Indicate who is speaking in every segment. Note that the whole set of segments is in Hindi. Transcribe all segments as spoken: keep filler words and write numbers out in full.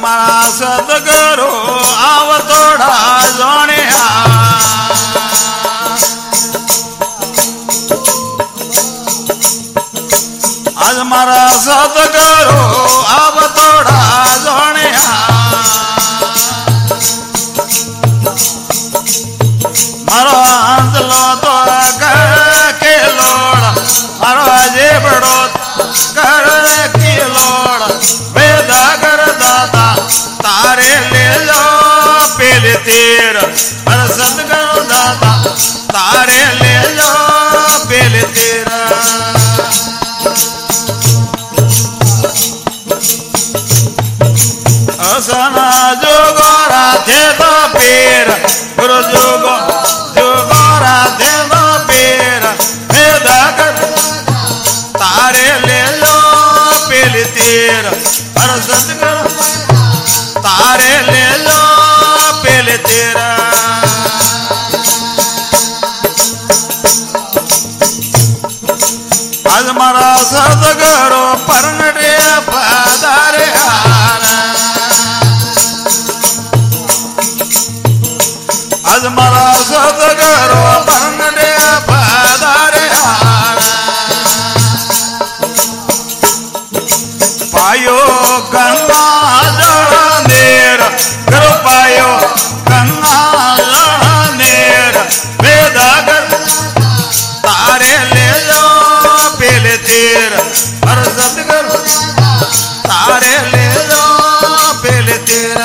Speaker 1: मारा सदगुरु आव तोड़ा जोनिया आज मारा सदगुरु आव तोड़ा जोनिया मारो आंसलो तो कर के लोड़ा मारो अजे बड़ो कर की लोड़ा वेदा कर दाता तारे ले लो पेले तेर हर सदगुरु दाता तारे ले लो पेले तेरा असना जो गोरा थे तो पेर गुरु जोगो जो गोरा थे तो पेर वेदा कर तारे ले लो पेले तेर हर सदगुरु तारे ले लो पेले तेरा आज मारा सदगुरु परनडे पधारे आज मारा सदगुरु परनडे पधारे पायो गंगा जल नेर कर पायो गंगा जल नेर वेदा कर तारे ले लो पेले तेर हर सदगुरु तारे ले लो पेले तेरा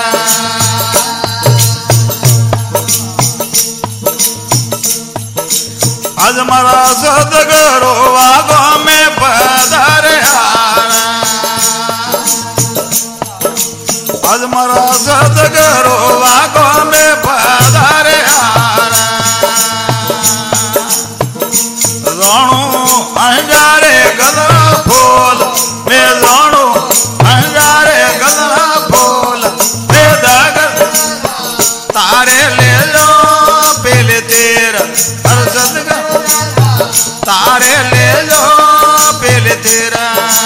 Speaker 1: आज मारा सदगुरु आगो में पधारे आज मारा सदगुरु आगो में पधारे राणू अंजारे गदरा फूल मैं राणू अंजारे गदरा फूल वेदा कर तारे ले लो पेले तेर हर सदगुरु तारे ले लो पेले तेरा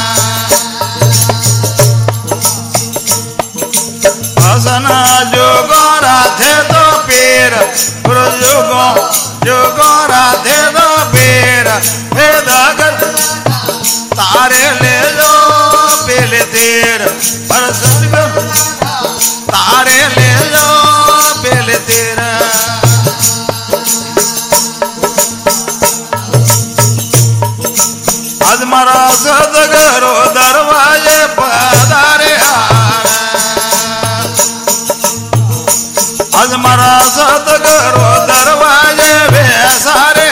Speaker 1: असना जो गोरा थे तो पेर गुरु जोगो जो गोरा थे तो पेर वेदा कर तारे ले लो पेले तेर हर सदगुरु तारे ले लो पेले तेरा आज मारा सदगुरु दरवाजे पधारे आज मारा सदगुरु दरवाजे बेसारे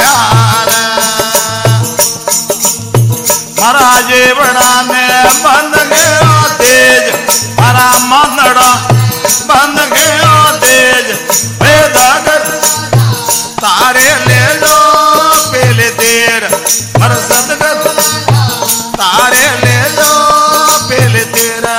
Speaker 1: महाराज बड़ा ने बंद गया तेज मारा मंदड़ा बंद गया तेज वेदा कर तारे ले लो पेले तेर हर सदगुरु तारे ले लो पेले तेरा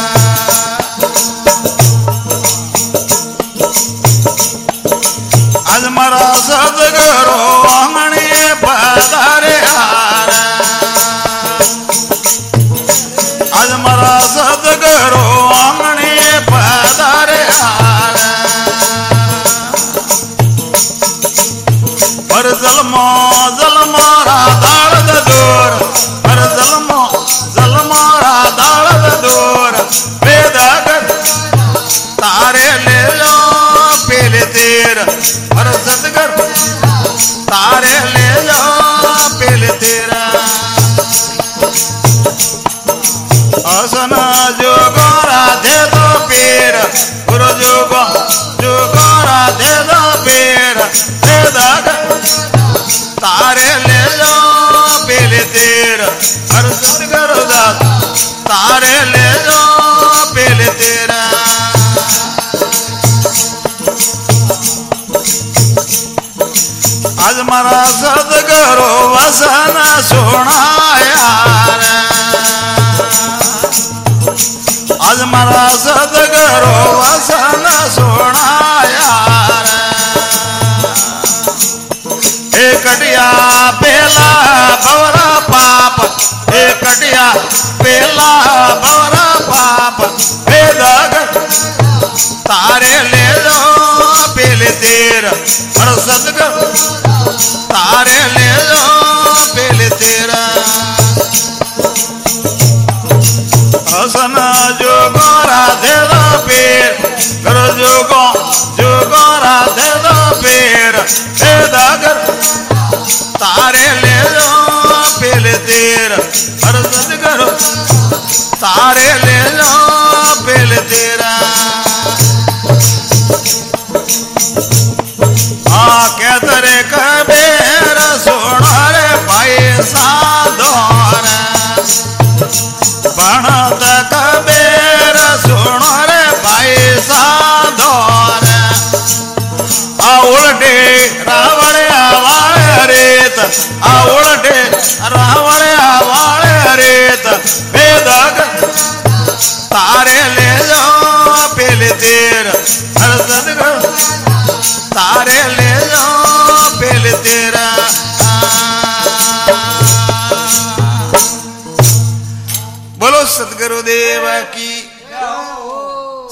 Speaker 1: आज मारा सदगुरु आंगणे पधारे आज मारा सदगुरु आंगणे पधारे हर जलमो जलमारा दाड़ दूर हर जलमो जलमारा दाड़ दूर वेदा कर तारे ले लो पेले तेर हर सदगुरु तारे ले लो पेले तेरा असना जो गोरा दे दो पेर गुरु जोगो जो गोरा दे दो पेर वेदा कर तारे ले लो पेले तेर हर सदगुरु दाता तारे ले लो पेले तेरा आज मारा सदगुरु वसन सुनाया आज मारा सदगुरु वसन सुनाया एकटिया पेला बवरा पाप एकटिया पेला बवरा पाप वेदा और सदगुरु तारे ले जाओ पेल तेरा हसना जो गोरा दे दो पीर करो जो गो जो गोरा दे दो पीर बेदा कर तारे ले जाओ पेल तेरा और सदगुरु तारे ले जाओ पेल तेरा आ के तरे कबीर सोना रे भाई साधोर बनत कबीर सोना रे भाई साधोर आ उल्टे रावण वाले रेत आ उल्टे रावण वाले रेत वेदक तारे ले जाओ पेल तेर हर सदगुरु तारे ले जाओ पेल तेरा बोलो सदगुरुदेव की